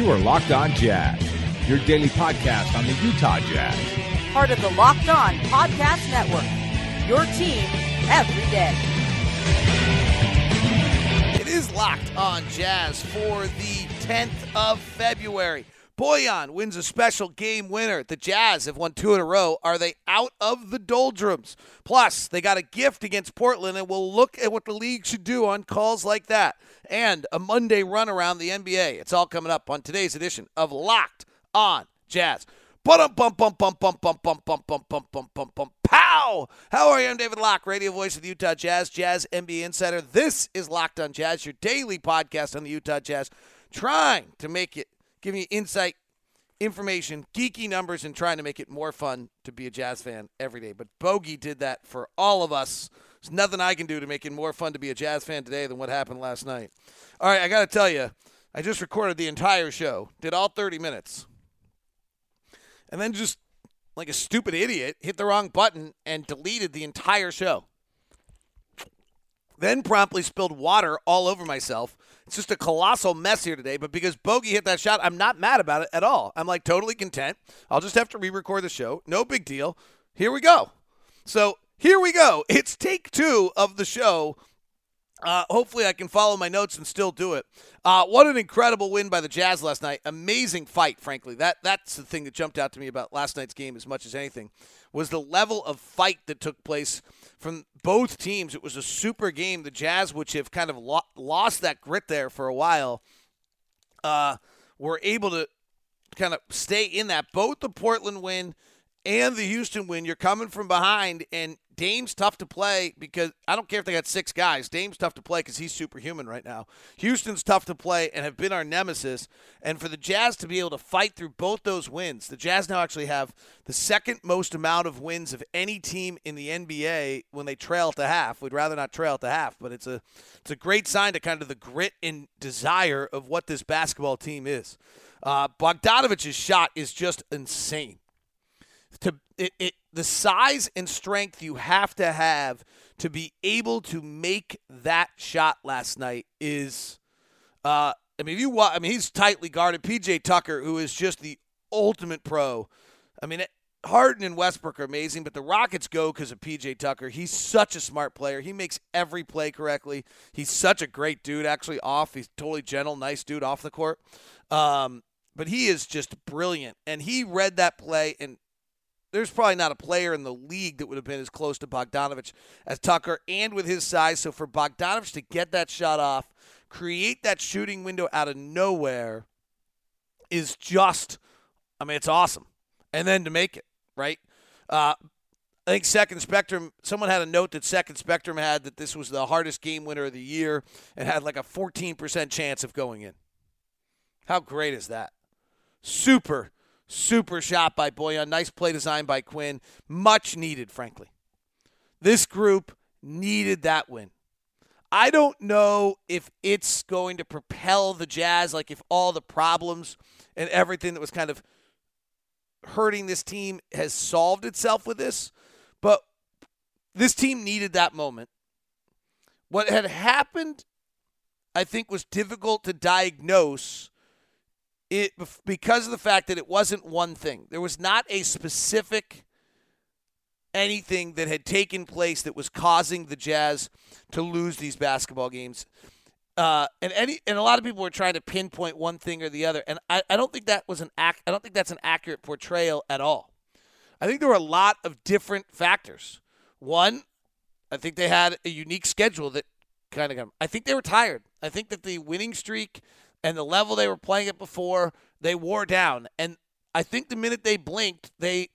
You are Locked On Jazz, your daily podcast on the Utah Jazz. Part of the Locked On Podcast Network, your team every day. It is Locked On Jazz for the 10th of February. Bojan wins a special game winner. The Jazz have won 2 in a row. Are they out of the doldrums? Plus, they got a gift against Portland, and we'll look at what the league should do on calls like that. And a Monday run around the NBA. It's all coming up on today's edition of Locked On Jazz. Pow! How are you? I'm David Locke, radio voice of the Utah Jazz, Jazz NBA Insider. This is Locked On Jazz, your daily podcast on the Utah Jazz, trying to make it, give you insight, information, geeky numbers, and trying to make it more fun to be a Jazz fan every day. But Bogey did that for all of us. There's nothing I can do to make it more fun to be a Jazz fan today than what happened last night. All right, I got to tell you, I just recorded the entire show, did all 30 minutes, and then just like a stupid idiot, hit the wrong button and deleted the entire show. Then promptly spilled water all over myself. It's just a colossal mess here today, but because Bogey hit that shot, I'm not mad about it at all. I'm like totally content. I'll just have to re-record the show. No big deal. Here we go. So here we go. It's take 2 of the show. Hopefully I can follow my notes and still do it. What an incredible win by the Jazz last night. Amazing fight, frankly. That's the thing that jumped out to me about last night's game as much as anything, was the level of fight that took place from both teams. It was a super game. The Jazz, which have kind of lost that grit there for a while, were able to kind of stay in that. Both the Portland win and the Houston win, you're coming from behind, and Dame's tough to play because I don't care if they got 6 guys. Dame's tough to play because he's superhuman right now. Houston's tough to play and have been our nemesis. And for the Jazz to be able to fight through both those wins, the Jazz now actually have the second most amount of wins of any team in the NBA when they trail at the half. We'd rather not trail at the half, but it's a great sign to kind of the grit and desire of what this basketball team is. Bogdanovic's shot is just insane. The size and strength you have to be able to make that shot last night is, he's tightly guarded. PJ Tucker, who is just the ultimate pro. I mean, Harden and Westbrook are amazing, but the Rockets go because of PJ Tucker. He's such a smart player. He makes every play correctly. He's such a great dude, actually, off. He's totally gentle, nice dude off the court. But he is just brilliant, and he read that play, and there's probably not a player in the league that would have been as close to Bogdanovich as Tucker, and with his size. So for Bogdanovich to get that shot off, create that shooting window out of nowhere is just, it's awesome. And then to make it, right? I think Second Spectrum, someone had a note that Second Spectrum had that this was the hardest game winner of the year and had like a 14% chance of going in. How great is that? Super shot by Bojan. Nice play design by Quinn. Much needed, frankly. This group needed that win. I don't know if it's going to propel the Jazz, like if all the problems and everything that was kind of hurting this team has solved itself with this, but this team needed that moment. What had happened, I think, was difficult to diagnose because of the fact that it wasn't one thing. There was not a specific anything that had taken place that was causing the Jazz to lose these basketball games. And a lot of people were trying to pinpoint one thing or the other, and I don't think that was I don't think that's an accurate portrayal at all. I think there were a lot of different factors. One, I think they had a unique schedule that kind of. I think they were tired. I think that the winning streak and the level they were playing at before, they wore down. And I think the minute they blinked,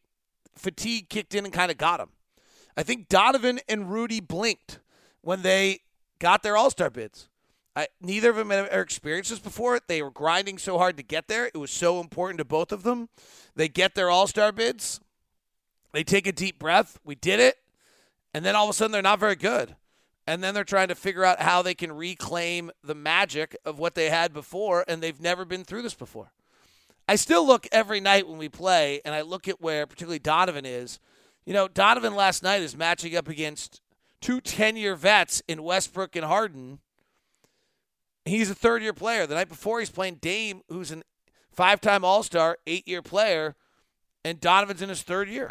fatigue kicked in and kind of got them. I think Donovan and Rudy blinked when they got their All-Star bids. Neither of them had ever experienced this before. They were grinding so hard to get there. It was so important to both of them. They get their All-Star bids. They take a deep breath. We did it. And then all of a sudden they're not very good. And then they're trying to figure out how they can reclaim the magic of what they had before, and they've never been through this before. I still look every night when we play, and I look at where particularly Donovan is. Donovan last night is matching up against 2 10-year vets in Westbrook and Harden. He's a third-year player. The night before, he's playing Dame, who's 5-time All-Star, 8-year player, and Donovan's in his 3rd year.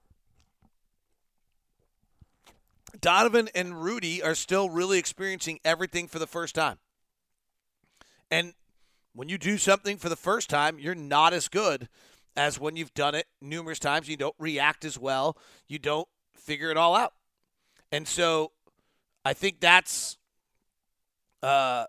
Donovan and Rudy are still really experiencing everything for the first time. And when you do something for the first time, you're not as good as when you've done it numerous times. You don't react as well. You don't figure it all out. And so I think that's a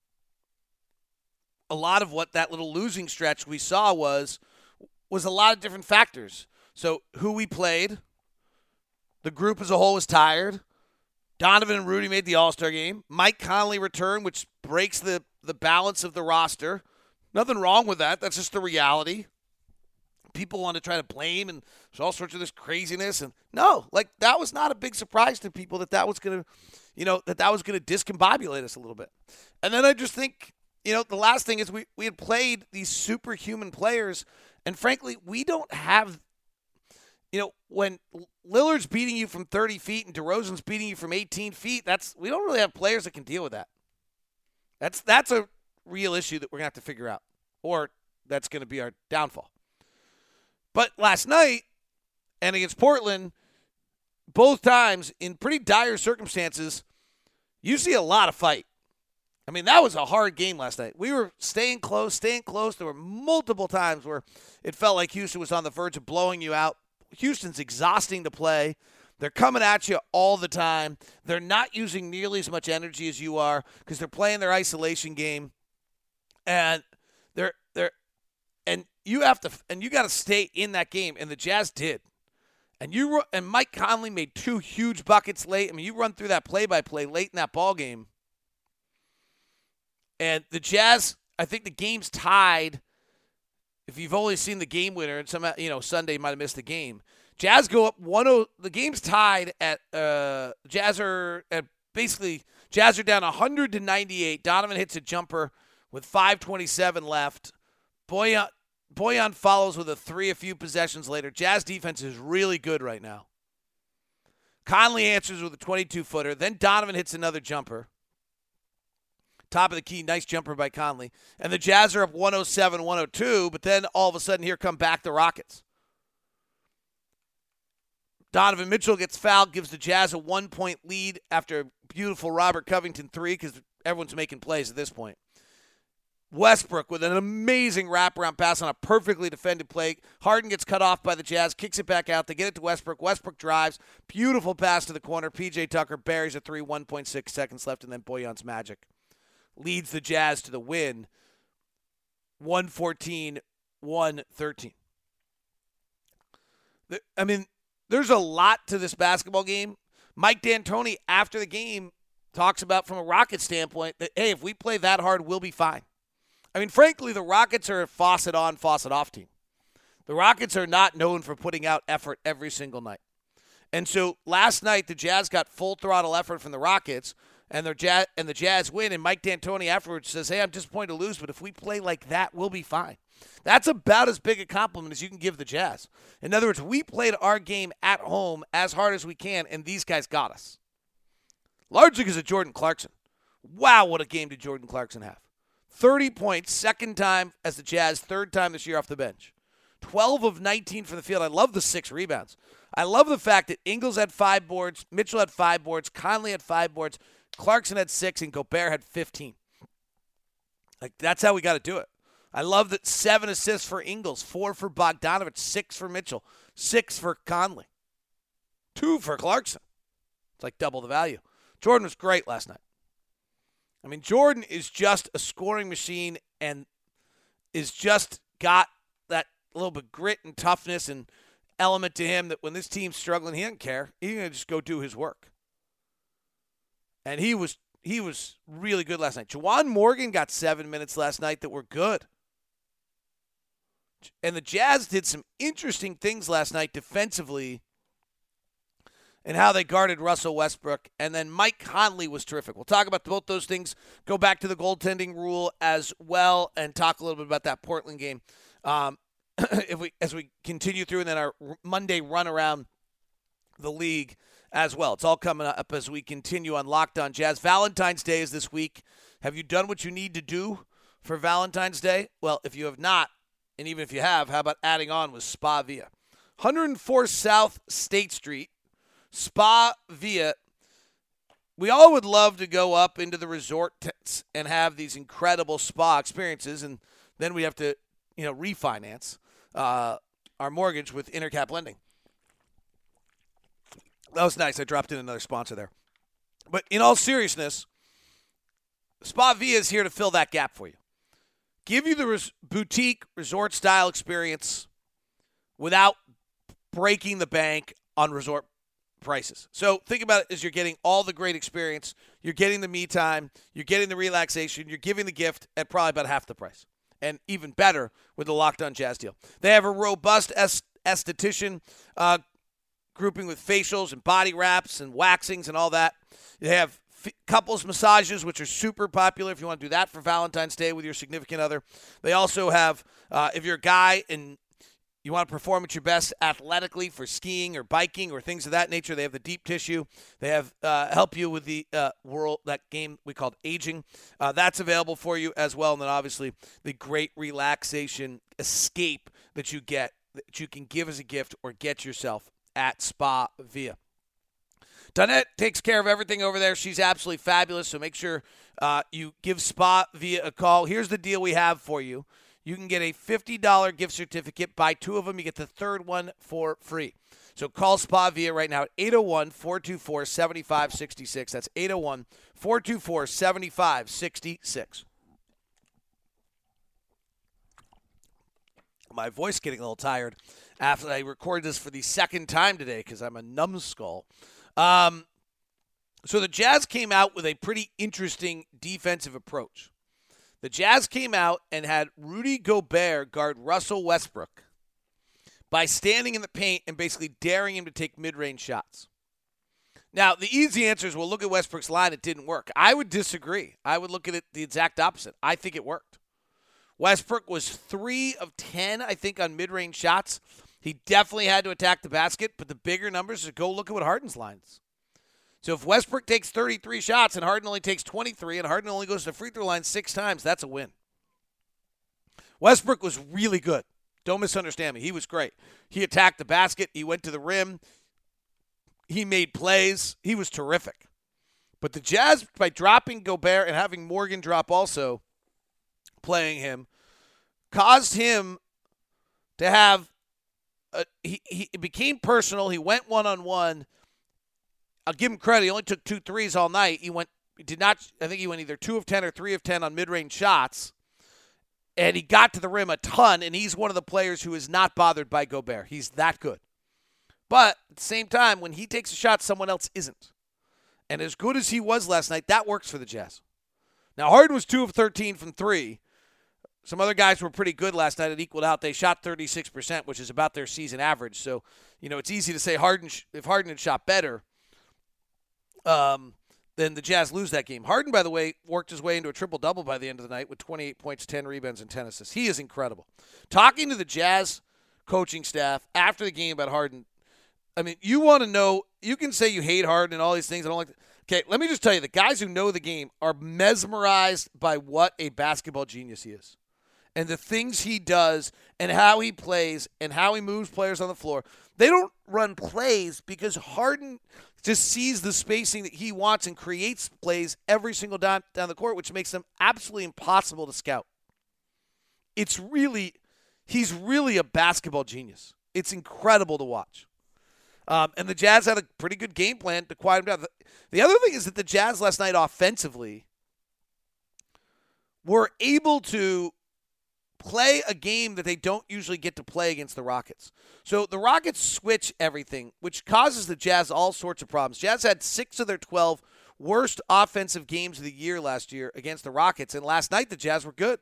lot of what that little losing stretch we saw was a lot of different factors. So who we played, the group as a whole was tired. Donovan and Rudy made the All-Star game. Mike Conley returned, which breaks the balance of the roster. Nothing wrong with that. That's just the reality. People want to try to blame, and there's all sorts of this craziness. And no, like, that was not a big surprise to people that was going to, that was going to discombobulate us a little bit. And then I just think, the last thing is we had played these superhuman players, and frankly, we don't have, when Lillard's beating you from 30 feet and DeRozan's beating you from 18 feet, we don't really have players that can deal with that. That's a real issue that we're going to have to figure out, or that's going to be our downfall. But last night and against Portland, both times in pretty dire circumstances, you see a lot of fight. I mean, that was a hard game last night. We were staying close. There were multiple times where it felt like Houston was on the verge of blowing you out. Houston's exhausting to play. They're coming at you all the time. They're not using nearly as much energy as you are because they're playing their isolation game, and you got to stay in that game, and the Jazz did. And Mike Conley made 2 huge buckets late. I mean, you run through that play-by-play late in that ball game, and the Jazz, I think the game's tied. If you've only seen the game winner, and somehow, Sunday might have missed the game. Jazz go up 1-0. The game's tied at Jazz are down 100-98. Donovan hits a jumper with 5:27 left. Bojan follows with a 3 a few possessions later. Jazz defense is really good right now. Conley answers with a 22-footer. Then Donovan hits another jumper. Top of the key, nice jumper by Conley. And the Jazz are up 107-102, but then all of a sudden here come back the Rockets. Donovan Mitchell gets fouled, gives the Jazz a 1-point lead after a beautiful Robert Covington 3 because everyone's making plays at this point. Westbrook with an amazing wraparound pass on a perfectly defended play. Harden gets cut off by the Jazz, kicks it back out. They get it to Westbrook. Westbrook drives. Beautiful pass to the corner. P.J. Tucker buries a 3, 1.6 seconds left, and then Bojan's magic leads the Jazz to the win, 114-113. I mean, there's a lot to this basketball game. Mike D'Antoni, after the game, talks about from a Rockets standpoint that, hey, if we play that hard, we'll be fine. I mean, frankly, the Rockets are a faucet on, faucet off team. The Rockets are not known for putting out effort every single night. And so last night, the Jazz got full throttle effort from the Rockets, and the Jazz win, and Mike D'Antoni afterwards says, hey, I'm disappointed to lose, but if we play like that, we'll be fine. That's about as big a compliment as you can give the Jazz. In other words, we played our game at home as hard as we can, and these guys got us. Largely because of Jordan Clarkson. Wow, what a game did Jordan Clarkson have. 30 points, second time as the Jazz, third time this year off the bench. 12 of 19 from the field. I love the 6 rebounds. I love the fact that Ingles had 5 boards, Mitchell had 5 boards, Conley had 5 boards, Clarkson had 6, and Gobert had 15. Like, that's how we got to do it. I love that 7 assists for Ingles, 4 for Bogdanovich, 6 for Mitchell, 6 for Conley, 2 for Clarkson. It's like double the value. Jordan was great last night. I mean, Jordan is just a scoring machine and is just got that little bit of grit and toughness and element to him that when this team's struggling, he doesn't care. He's going to just go do his work. And he was really good last night. Juwan Morgan got 7 minutes last night that were good. And the Jazz did some interesting things last night defensively and how they guarded Russell Westbrook. And then Mike Conley was terrific. We'll talk about both those things, go back to the goaltending rule as well, and talk a little bit about that Portland game as we continue through, and then our Monday run around the league as well. It's all coming up as we continue on Locked On Jazz. Valentine's Day is this week. Have you done what you need to do for Valentine's Day? Well, if you have not, And even if you have, how about adding on with Spa Via? 104 South State Street, Spa Via. We all would love to go up into the resort and have these incredible spa experiences, and then we have to, refinance our mortgage with Intercap Lending. That was nice. I dropped in another sponsor there. But in all seriousness, Spa Via is here to fill that gap for you. Give you the boutique resort-style experience without breaking the bank on resort prices. So think about it as you're getting all the great experience, you're getting the me time, you're getting the relaxation, you're giving the gift at probably about half the price. And even better with the Locked On Jazz deal. They have a robust esthetician grouping with facials and body wraps and waxings and all that. They have couples massages, which are super popular if you want to do that for Valentine's Day with your significant other. They also have, if you're a guy and you want to perform at your best athletically for skiing or biking or things of that nature, they have the deep tissue. They have help you with the that game we called aging. That's available for you as well. And then obviously the great relaxation escape that you get, that you can give as a gift or get yourself at Spa Via. Donette takes care of everything over there. She's absolutely fabulous. So make sure you give Spa Via a call. Here's the deal we have for you. You can get a $50 gift certificate. Buy two of them. You get the third one for free. So call Spa Via right now at 801-424-7566. That's 801-424-7566. My voice getting a little tired after I recorded this for the second time today because I'm a numbskull. So the Jazz came out with a pretty interesting defensive approach. The Jazz came out and had Rudy Gobert guard Russell Westbrook by standing in the paint and basically daring him to take mid-range shots. Now, the easy answer is, well, look at Westbrook's line. It didn't work. I would disagree. I would look at it the exact opposite. I think it worked. Westbrook was 3 of 10, I think, on mid-range shots. He definitely had to attack the basket, but the bigger numbers is go look at what Harden's lines. So if Westbrook takes 33 shots and Harden only takes 23 and Harden only goes to the free throw line 6 times, that's a win. Westbrook was really good. Don't misunderstand me. He was great. He attacked the basket. He went to the rim. He made plays. He was terrific. But the Jazz, by dropping Gobert and having Morgan drop also, playing him, caused him to have it became personal. He went one-on-one. I'll give him credit. He only took 2 threes all night. I think he went either 2 of 10 or 3 of 10 on mid-range shots. And he got to the rim a ton, and he's one of the players who is not bothered by Gobert. He's that good. But at the same time, when he takes a shot, someone else isn't. And as good as he was last night, that works for the Jazz. Now, Harden was 2 of 13 from 3. Some other guys were pretty good last night. It equaled out. They shot 36%, which is about their season average. So, it's easy to say if Harden had shot better, then the Jazz lose that game. Harden, by the way, worked his way into a triple-double by the end of the night with 28 points, 10 rebounds, and 10 assists. He is incredible. Talking to the Jazz coaching staff after the game about Harden, I mean, you want to know, you can say you hate Harden and all these things. I don't like that. Okay, let me just tell you, the guys who know the game are mesmerized by what a basketball genius he is. And the things he does and how he plays and how he moves players on the floor. They don't run plays because Harden just sees the spacing that he wants and creates plays every single down the court, which makes them absolutely impossible to scout. He's really a basketball genius. It's incredible to watch. And the Jazz had a pretty good game plan to quiet him down. The other thing is that the Jazz last night offensively were able to play a game that they don't usually get to play against the Rockets. So the Rockets switch everything, which causes the Jazz all sorts of problems. Jazz had 6 of their 12 worst offensive games of the year last year against the Rockets, and last night the Jazz were good.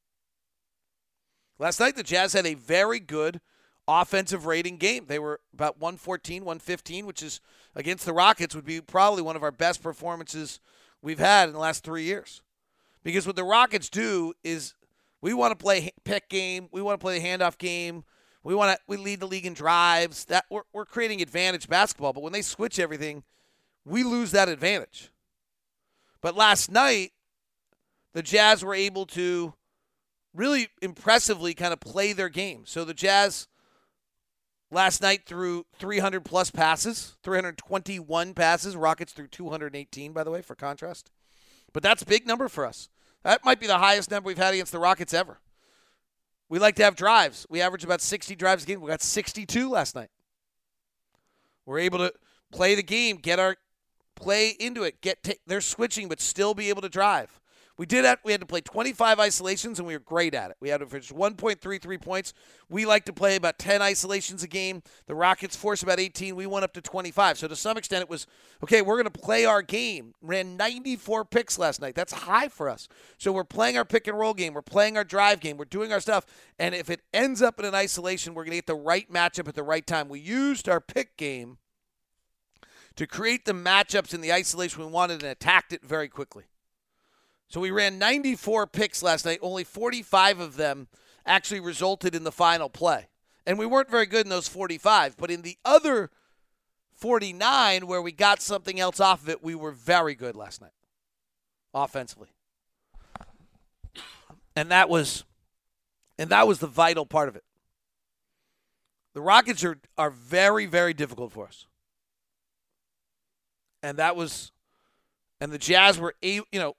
Last night the Jazz had a very good offensive rating game. They were about 114, 115, which is against the Rockets would be probably one of our best performances we've had in the last 3 years. Because what the Rockets do is we want to play pick game. We want to play the handoff game. We lead the league in drives. That we're creating advantage basketball. But when they switch everything, we lose that advantage. But last night, the Jazz were able to really impressively kind of play their game. So the Jazz last night threw 300-plus passes, 321 passes. Rockets threw 218, by the way, for contrast. But that's a big number for us. That might be the highest number we've had against the Rockets ever. We like to have drives. We average about 60 drives a game. We got 62 last night. We're able to play the game, get our play into it, they're switching, but still be able to drive. We had to play 25 isolations, and we were great at it. We had to finish 1.33 points. We like to play about 10 isolations a game. The Rockets forced about 18. We went up to 25. So to some extent, it was, okay, we're going to play our game. Ran 94 picks last night. That's high for us. So we're playing our pick and roll game. We're playing our drive game. We're doing our stuff. And if it ends up in an isolation, we're going to get the right matchup at the right time. We used our pick game to create the matchups in the isolation we wanted and attacked it very quickly. So we ran 94 picks last night. Only 45 of them actually resulted in the final play. And we weren't very good in those 45. But in the other 49 where we got something else off of it, we were very good last night offensively. And that was the vital part of it. The Rockets are very, very difficult for us. And the Jazz were able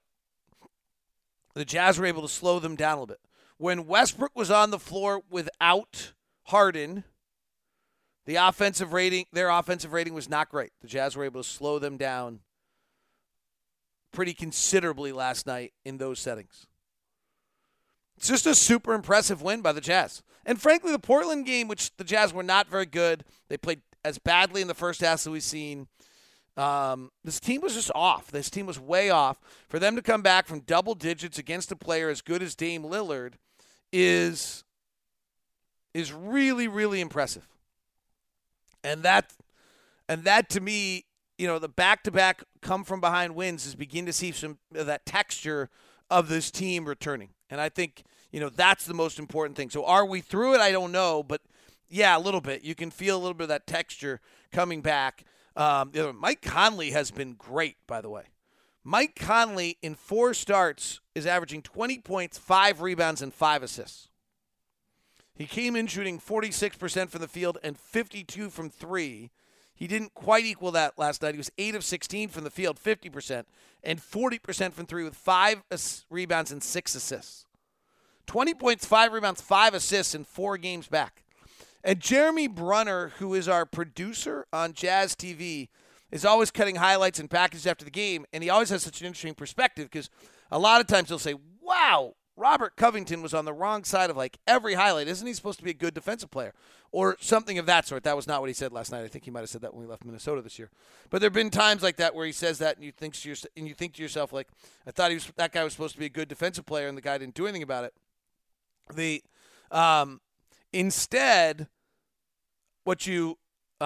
to slow them down a little bit. When Westbrook was on the floor without Harden, their offensive rating was not great. The Jazz were able to slow them down pretty considerably last night in those settings. It's just a super impressive win by the Jazz. And frankly, the Portland game, which the Jazz were not very good, they played as badly in the first half as we've seen. This team was just off. This team was way off. For them to come back from double digits against a player as good as Dame Lillard is really, really impressive. And that to me, the back-to-back come-from-behind wins is beginning to see some of that texture of this team returning. And I think, that's the most important thing. So are we through it? I don't know. But, yeah, a little bit. You can feel a little bit of that texture coming back. Mike Conley has been great, by the way. Mike Conley, in 4 starts, is averaging 20 points, 5 rebounds, and 5 assists. He came in shooting 46% from the field and 52% from 3. He didn't quite equal that last night. He was 8 of 16 from the field, 50%, and 40% from 3 with 5 rebounds and 6 assists. 20 points, 5 rebounds, 5 assists in 4 games back. And Jeremy Brunner, who is our producer on Jazz TV, is always cutting highlights and packages after the game, and he always has such an interesting perspective because a lot of times he'll say, wow, Robert Covington was on the wrong side of every highlight. Isn't he supposed to be a good defensive player? Or something of that sort. That was not what he said last night. I think he might have said that when we left Minnesota this year. But there have been times like that where he says that and you think to yourself, I thought that guy was supposed to be a good defensive player and the guy didn't do anything about it. Instead, what he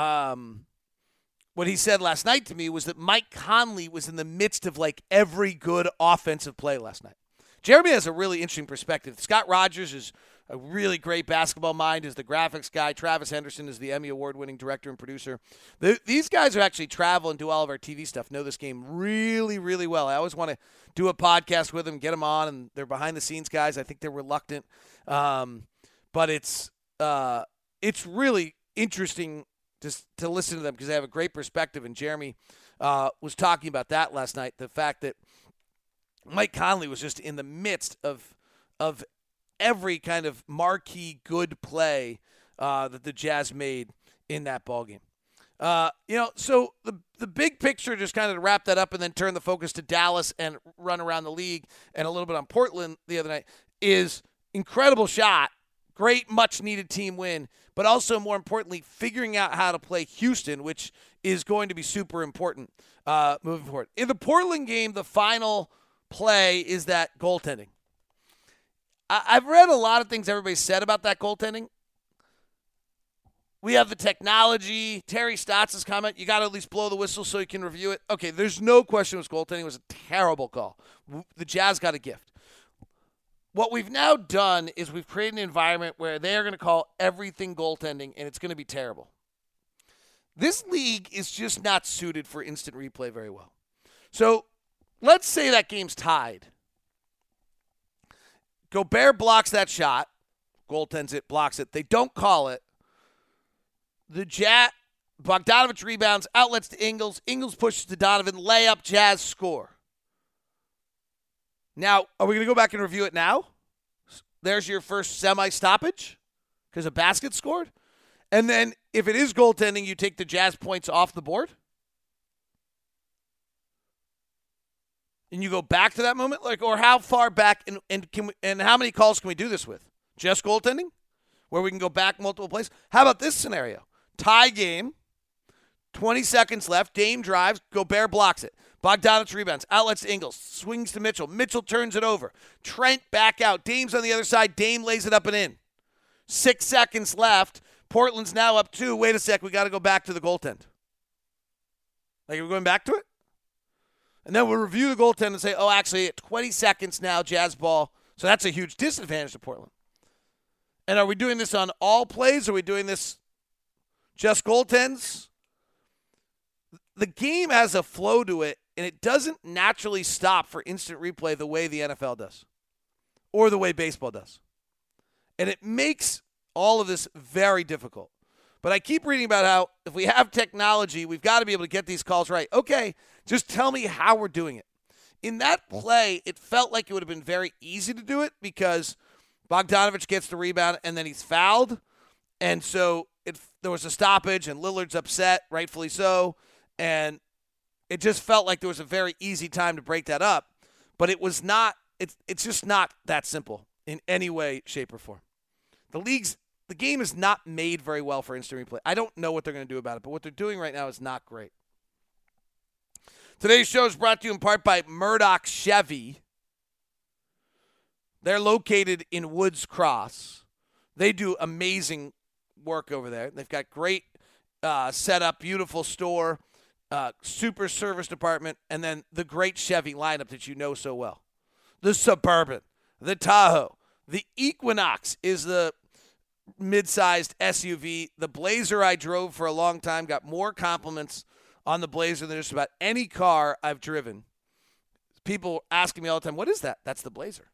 said last night to me was that Mike Conley was in the midst of every good offensive play last night. Jeremy has a really interesting perspective. Scott Rogers is a really great basketball mind, is the graphics guy. Travis Henderson is the Emmy Award-winning director and producer. These guys who actually travel and do all of our TV stuff know this game really, really well. I always want to do a podcast with them, get them on, and they're behind-the-scenes guys. I think they're reluctant. But it's really interesting to listen to them because they have a great perspective. And Jeremy was talking about that last night, the fact that Mike Conley was just in the midst of every kind of marquee good play that the Jazz made in that ballgame. So the big picture, just kind of to wrap that up and then turn the focus to Dallas and run around the league and a little bit on Portland the other night, is incredible shot, great, much-needed team win, but also, more importantly, figuring out how to play Houston, which is going to be super important moving forward. In the Portland game, the final play is that goaltending. I've read a lot of things everybody said about that goaltending. We have the technology. Terry Stotts' comment, you got to at least blow the whistle so you can review it. Okay, there's no question it was goaltending. It was a terrible call. The Jazz got a gift. What we've now done is we've created an environment where they are going to call everything goaltending, and it's going to be terrible. This league is just not suited for instant replay very well. So let's say that game's tied. Gobert blocks that shot. Goaltends it, blocks it. They don't call it. Bogdanovich rebounds, outlets to Ingles. Ingles pushes to Donovan. Layup, Jazz score. Now, are we going to go back and review it now? There's your first semi-stoppage because a basket scored. And then if it is goaltending, you take the Jazz points off the board? And you go back to that moment? Or how far back and how many calls can we do this with? Just goaltending? Where we can go back multiple plays? How about this scenario? Tie game, 20 seconds left. Dame drives. Gobert blocks it. Bogdanovich rebounds. Outlets to Ingles. Swings to Mitchell. Mitchell turns it over. Trent back out. Dame's on the other side. Dame lays it up and in. 6 seconds left. Portland's now up 2. Wait a sec. We got to go back to the goaltend. Like, are we going back to it? And then we'll review the goaltend and say, oh, actually, at 20 seconds now, Jazz ball. So that's a huge disadvantage to Portland. And are we doing this on all plays? Or are we doing this just goaltends? The game has a flow to it, and it doesn't naturally stop for instant replay the way the NFL does or the way baseball does. And it makes all of this very difficult. But I keep reading about how if we have technology, we've got to be able to get these calls right. Okay, just tell me how we're doing it. In that play, it felt like it would have been very easy to do it because Bogdanovich gets the rebound and then he's fouled. And so there was a stoppage and Lillard's upset, rightfully so. And it just felt like there was a very easy time to break that up. But it was not, it's just not that simple in any way, shape, or form. The game is not made very well for instant replay. I don't know what they're going to do about it, but what they're doing right now is not great. Today's show is brought to you in part by Murdoch Chevy. They're located in Woods Cross. They do amazing work over there. They've got great setup, beautiful store, super service department, and then the great Chevy lineup that you know so well. The Suburban, the Tahoe, the Equinox is the mid-sized SUV. The Blazer I drove for a long time, got more compliments on the Blazer than just about any car I've driven. People asking me all the time, what is that? That's the Blazer.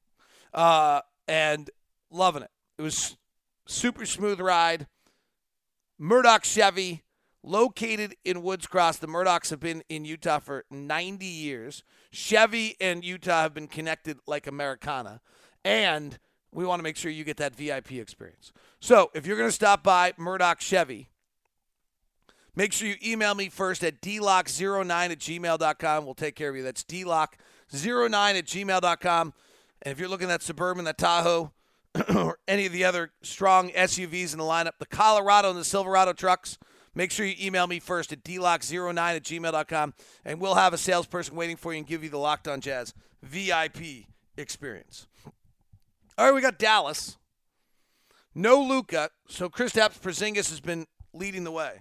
And loving it. It was super smooth ride. Murdoch Chevy, located in Woods Cross. The Murdochs have been in Utah for 90 years. Chevy and Utah have been connected like Americana. And we want to make sure you get that VIP experience. So if you're going to stop by Murdoch Chevy, make sure you email me first at dlock09@gmail.com. We'll take care of you. That's dlock09@gmail.com. And if you're looking at Suburban, that Tahoe, or any of the other strong SUVs in the lineup, the Colorado and the Silverado trucks, make sure you email me first at dlock09@gmail.com, and we'll have a salesperson waiting for you and give you the Locked On Jazz VIP experience. All right, we got Dallas. No Luka, so Kristaps Porzingis has been leading the way.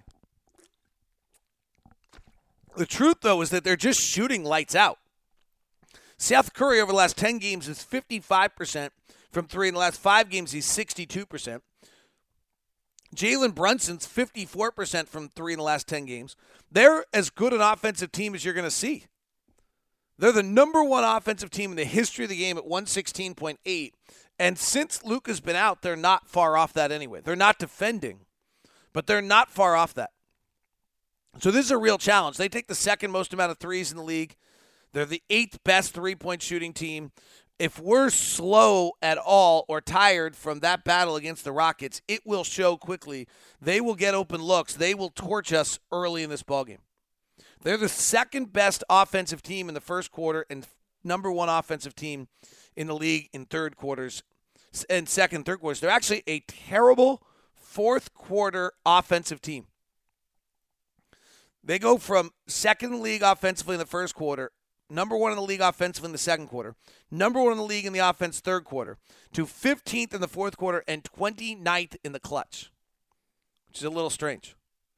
The truth, though, is that they're just shooting lights out. Seth Curry over the last 10 games is 55% from three. In the last 5 games, he's 62%. Jalen Brunson's 54% from three in the last 10 games. They're as good an offensive team as you're going to see. They're the number 1 offensive team in the history of the game at 116.8. And since Luka's been out, they're not far off that anyway. They're not defending, but they're not far off that. So this is a real challenge. They take the second most amount of threes in the league. They're the 8th best three-point shooting team. If we're slow at all or tired from that battle against the Rockets, it will show quickly. They will get open looks. They will torch us early in this ballgame. They're the second best offensive team in the first quarter and number 1 offensive team in the league in third quarters and second and third quarters. They're actually a terrible fourth quarter offensive team. They go from second in the league offensively in the first quarter, number 1 in the league offensively in the second quarter, number 1 in the league in the offense third quarter, to 15th in the fourth quarter and 29th in the clutch, which is a little strange.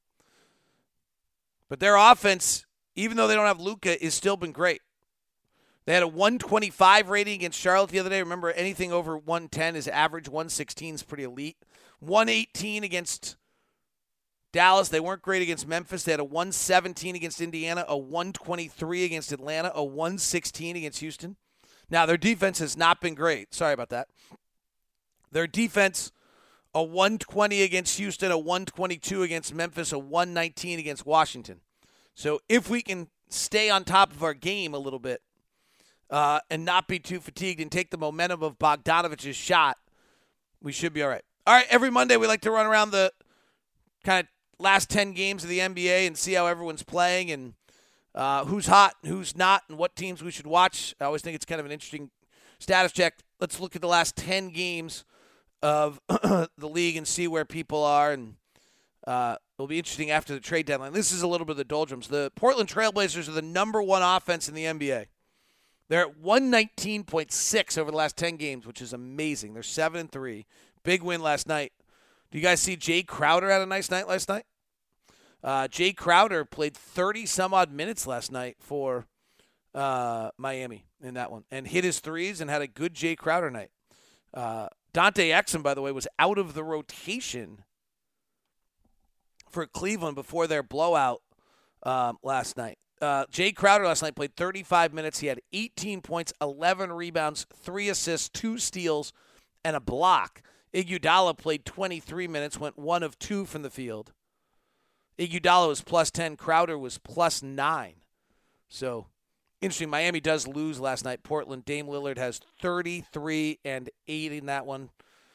But their offense, even though they don't have Luka, has still been great. They had a 125 rating against Charlotte the other day. Remember, anything over 110 is average. 116 is pretty elite. 118 against Dallas. They weren't great against Memphis. They had a 117 against Indiana, a 123 against Atlanta, a 116 against Houston. Now, their defense has not been great. Sorry about that. Their defense, a 120 against Houston, a 122 against Memphis, a 119 against Washington. So if we can stay on top of our game a little bit and not be too fatigued and take the momentum of Bogdanovic's shot, we should be all right. All right, every Monday we like to run around the kind of last 10 games of the NBA and see how everyone's playing and who's hot and who's not and what teams we should watch. I always think it's kind of an interesting status check. Let's look at the last 10 games of the league and see where people are, and it'll be interesting after the trade deadline. This is a little bit of the doldrums. The Portland Trailblazers are the number one offense in the NBA. They're at 119.6 over the last 10 games, which is amazing. They're 7-3. Big win last night. Do you guys see Jay Crowder had a nice night last night? Jay Crowder played 30-some-odd minutes last night for Miami in that one and hit his threes and had a good Jay Crowder night. Dante Exum, by the way, was out of the rotation for Cleveland before their blowout last night. Jay Crowder last night played 35 minutes. He had 18 points, 11 rebounds, 3 assists, 2 steals, and a block. Iguodala played 23 minutes, went 1 of 2 from the field. Iguodala was plus 10. Crowder was plus 9. So, interesting. Miami does lose last night. Portland, Dame Lillard has 33 and 8 in that one.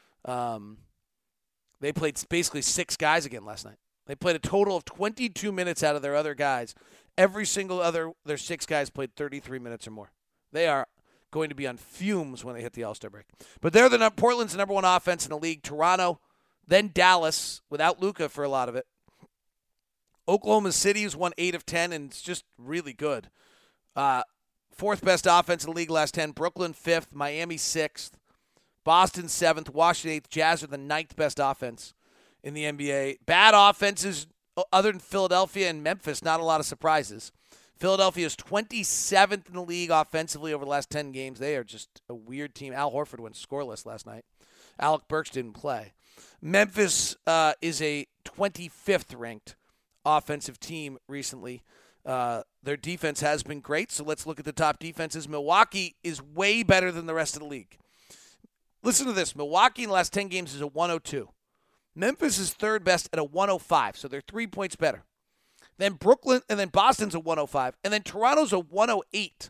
They played basically 6 guys again last night. They played a total of 22 minutes out of their other guys. Every single other, their 6 guys played 33 minutes or more. They are going to be on fumes when they hit the All-Star break. But they're Portland's the number one offense in the league. Toronto, then Dallas, without Luka for a lot of it. Oklahoma City has won 8 of 10, and it's just really good. 4th best offense in the league last 10. Brooklyn 5th, Miami 6th, Boston 7th, Washington 8th. Jazz are the 9th best offense in the NBA. Bad offenses other than Philadelphia and Memphis, not a lot of surprises. Philadelphia is 27th in the league offensively over the last 10 games. They are just a weird team. Al Horford went scoreless last night. Alec Burks didn't play. Memphis is a 25th ranked offensive team recently. Their defense has been great, so let's look at the top defenses. Milwaukee is way better than the rest of the league. Listen to this. Milwaukee in the last 10 games is a 102. Memphis is 3rd best at a 105, so they're 3 points better. Then Brooklyn, and then Boston's a 105, and then Toronto's a 108.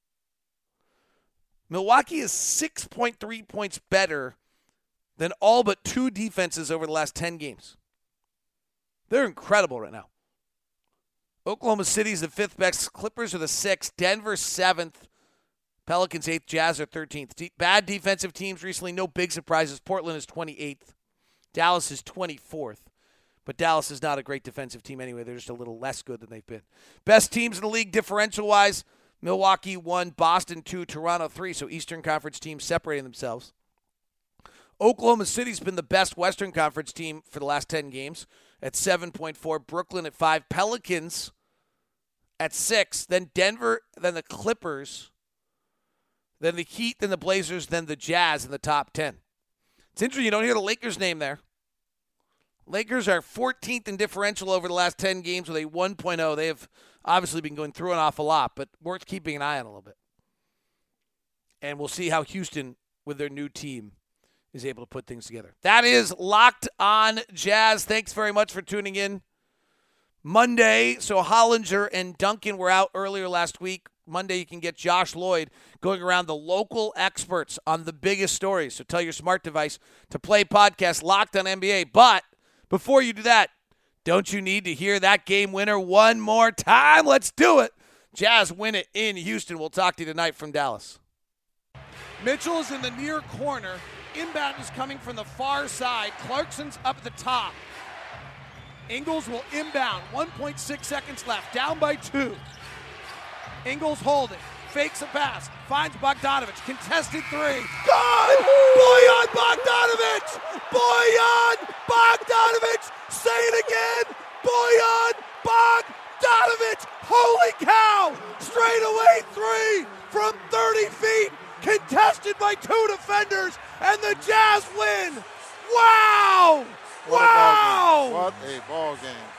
Milwaukee is 6.3 points better than all but 2 defenses over the last 10 games. They're incredible right now. Oklahoma City is the 5th best. Clippers are the 6th. Denver 7th. Pelicans 8th. Jazz are 13th. Bad defensive teams recently. No big surprises. Portland is 28th. Dallas is 24th. But Dallas is not a great defensive team anyway. They're just a little less good than they've been. Best teams in the league differential-wise. Milwaukee 1, Boston 2, Toronto 3. So Eastern Conference teams separating themselves. Oklahoma City's been the best Western Conference team for the last 10 games at 7.4. Brooklyn at 5. Pelicans at 6. Then Denver, then the Clippers, then the Heat, then the Blazers, then the Jazz in the top 10. It's interesting you don't hear the Lakers' name there. Lakers are 14th in differential over the last 10 games with a 1.0. They have obviously been going through an awful lot, but worth keeping an eye on a little bit. And we'll see how Houston, with their new team, is able to put things together. That is Locked On Jazz. Thanks very much for tuning in. Monday, so Hollinger and Duncan were out earlier last week. Monday, you can get Josh Lloyd going around the local experts on the biggest stories. So tell your smart device to play podcast Locked On NBA. But before you do that, don't you need to hear that game winner one more time? Let's do it. Jazz win it in Houston. We'll talk to you tonight from Dallas. Mitchell is in the near corner. Inbound is coming from the far side. Clarkson's up at the top. Ingles will inbound. 1.6 seconds left. Down by 2. Ingles holding. Fakes a pass. Finds Bogdanovich. Contested 3. Good! Bojan Bogdanovich! Bojan Bogdanovich! Say it again! Bojan Bogdanovich! Holy cow! Straightaway 3 from 30 feet. Contested by 2 defenders. And the Jazz win! Wow! Wow! What a ball game.